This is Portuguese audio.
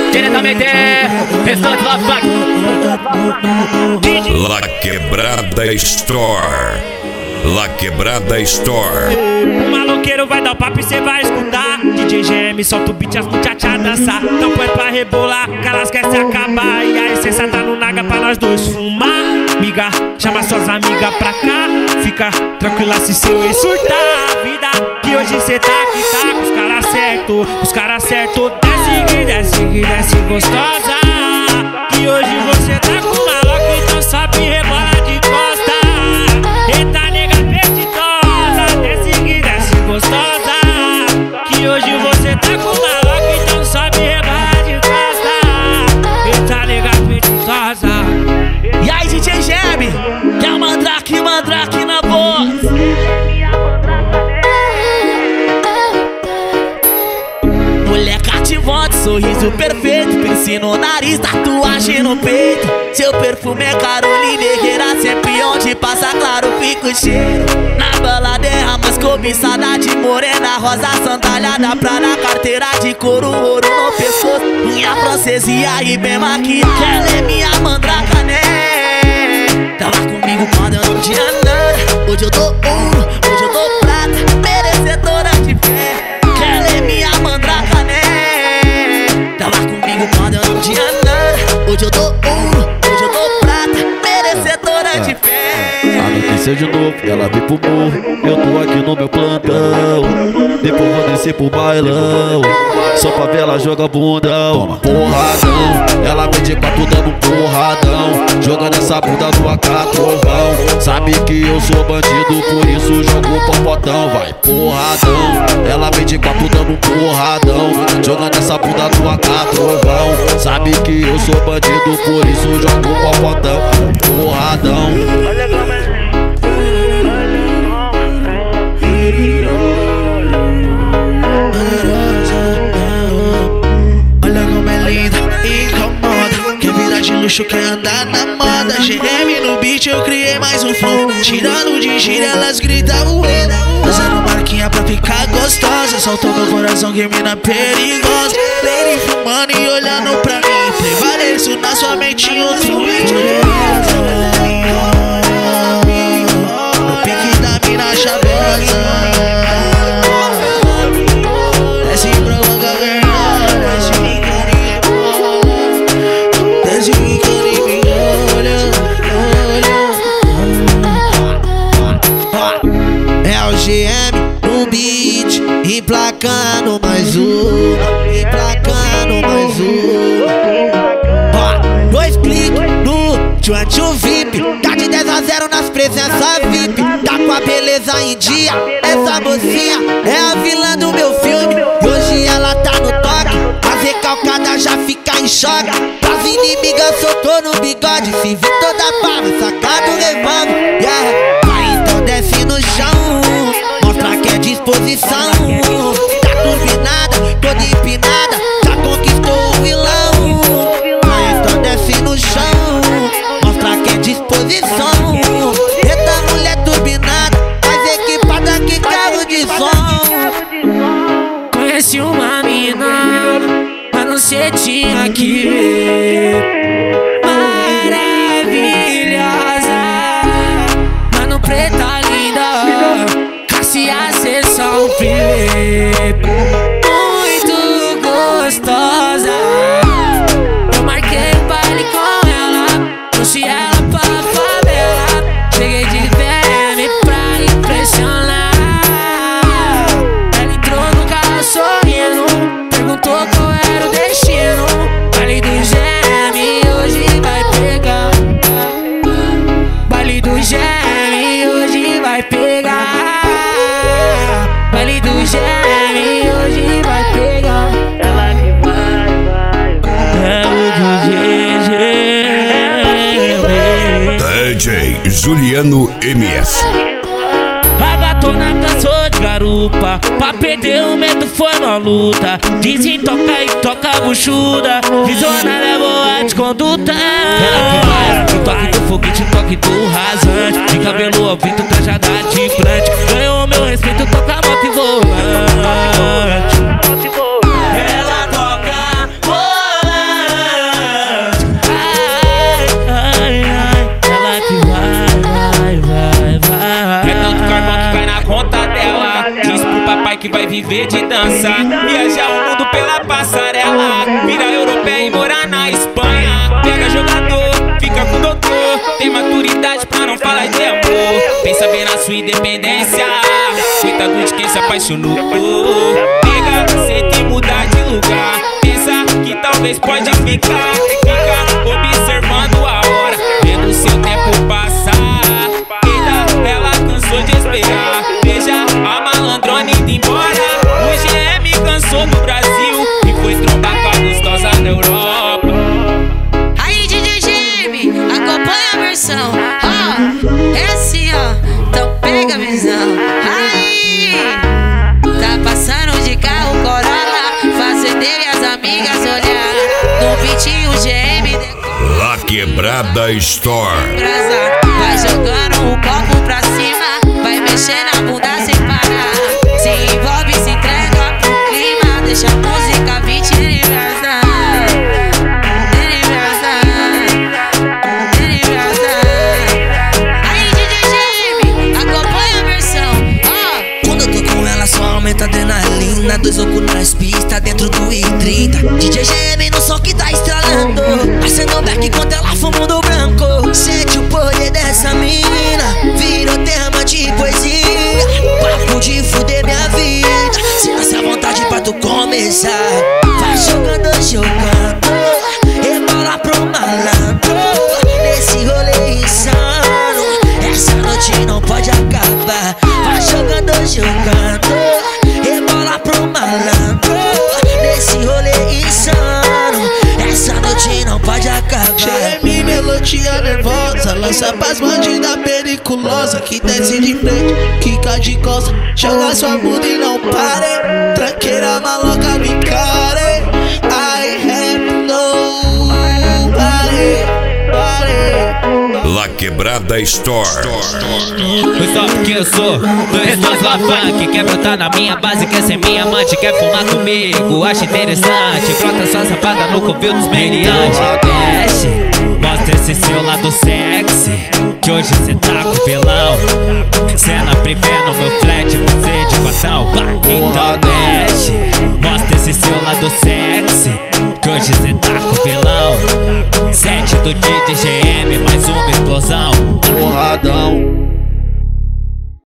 diretamente restante Love Back. La Quebrada Store. La Quebrada Store. O maloqueiro vai dar o papo e cê vai escutar. DJ GM solta o beat, as muchachas dançar. Não põe pra rebolar, que elas querem se acabar. E a essência tá no naga pra nós dois fumar. Miga, chama suas amigas pra cá. Fica tranquila se seu ex surtar. A vida que hoje cê tá aqui, tá com os caras certo. Os caras certo, desce gostosa. Que hoje você tá com maloca, então sabe rebolar de costa. Eita nega apetitosa, desce gostosa. Que hoje você tá com maloca, então sabe rebolar de costa. Eita nega apetitosa. E aí DJ GM, que é o mandrake na voz. Mulher cativante, sorriso perfeito, piercing no nariz, tatuagem no peito. Seu perfume é Caroline Herrera, sempre onde passa claro fica o cheiro. Na balada é a mais cobiçada de morena, rosa santalhada pra na carteira de couro, ouro no pescoço, unha francesa e aí bem maquiada. Ela é minha mandraca, né? Tava comigo quando eu não tinha nada. Hoje eu tô ouro, hoje eu tô prata, merecedora de fé. Ela é minha mandraca, né? Tava comigo quando eu não tinha nada. Hoje eu tô ouro, hoje eu tô prata, merecedora de fé. A notícia de novo, ela vem pro morro. Eu tô aqui no meu plantão. Depois vou descer pro bailão. Só pra ver ela joga bundão. Porradão, ela vem de quatro dando um porradão. Jogando essa bunda no AK-trovão. Sabe que eu sou bandido, por isso jogo o popotão. Vai, porradão, ela vem de quatro dando um porradão. Jogando essa bunda no AK-trovão. Sabe que eu sou bandido, por isso jogo o popotão. Porradão. Olha como é linda, incomoda. Quer virar de luxo, quer andar na moda. GM no beat, eu criei mais um flow. Tirando de gira, elas gritam uou. Usando marquinha pra ficar gostosa. Soltou meu coração, que mina perigosa. Lady fumando e olhando pra mim. Prevaleço na sua mente um tweet. No pique da mina chavosa. Desce pra boca vermelha, desce me carinha, desce me carinha, olha. É o GM no beat, emplacando mais uma, emplacando mais uma. Dois cliques no Tchantchu VIP, tá de 10 a 0 nas presenças VIP. Tá com a beleza em dia, essa mocinha é a vilã do meu filme. E hoje ela tá no toque, as recalcadas já fica em choque. As inimigas soltou no bigode, se vê toda barra, sacado revólver. Yeah. Vai então desce no chão, mostra que é disposição. Tá turbinada, toda empinada, já conquistou o vilão. Vai então desce no chão, mostra que é disposição. Eita mulher turbinada, mais equipada que carro de som. Conheci uma mina lá no cetinho aqui, maravilhosa, mano preta linda, Cassia sessão privê, muito gostosa. Eu marquei o baile com ela, trouxe ela pra favela. Cheguei de VM pra impressionar. Ela entrou no carro sorrindo, perguntou qual era o destino. Baile do GM hoje vai pegar. Baile do GM hoje vai pegar. Baile do GM hoje vai pegar. Ela que vai. É o DJ Juliano MS. A gatona cansou de garupa, pra perder o medo foi uma luta. Dizem toca e toca buchuda, Visona levou a desconduta. Ela que vai, o toque do foguete, o toque do rasante. De cabelo ao vento, trajada de implante. Ganhou meu respeito, toca moto e volante. Ela toca volante. viver de dança, viajar o mundo pela passarela, virar europeia e morar na Espanha. Pega jogador, fica com doutor, tem maturidade pra não falar de amor, pensa bem na sua independência, coitado de quem se apaixonou. Pega, senta e mudar de lugar, pensa que talvez pode ficar, fica observando a hora, vendo seu tempo passar. Ela cansou de esperar, veja a malandrona indo embora. O GM cansou do Brasil e foi trombar com a gostosa na Europa. Aí DJ GM, acompanha a versão, ó, é assim ó, então pega a visão. Aí, tá passando de carro Corolla, fazendo eu e as amigas olhar, no beatinho GM La Quebrada Store. vai jogando o copo pra cima, vai mexendo a bunda sem parar, se envolve, se entrega pro clima, deixa a música beat universal. Aí DJ GM, acompanha a versão, ó. Quando eu tô com ela só aumenta a adrenalina, dois ocos nas pistas dentro do I30. DJ GM no som que tá estralando, acendo back enquanto ela fuma do branco. Sente o poder dessa mina, virou tema de poesia, papo de fuder minha vida. Se nasce a vontade pra tu começar, vai jogando, jogando, rebola pro malandro, nesse rolê insano, essa noite não pode acabar. Vai jogando, jogando, rebola pro malandro, nesse rolê insano, essa noite não pode acabar. GM, melodia nervosa, lança pras bandidas periculosa, que desce de frente, quica de costa, joga sua bunda e não pare, tranqueira maloca me care. I have nobody. La Quebrada Store. Foi só porque eu sou do Responsa Funk. Quer brotar na minha base, quer ser minha amante, quer fumar comigo, acha interessante. Brota sua safada no covil dos meliantes. Desce, mostra esse seu lado sexy, que hoje cê tá com pelão. Cena privê no meu flat, você de quatão. Então desce, mostra esse seu lado sexy, que hoje cê tá com pelão. Sete do DJ GM, mais uma explosão. Porradão,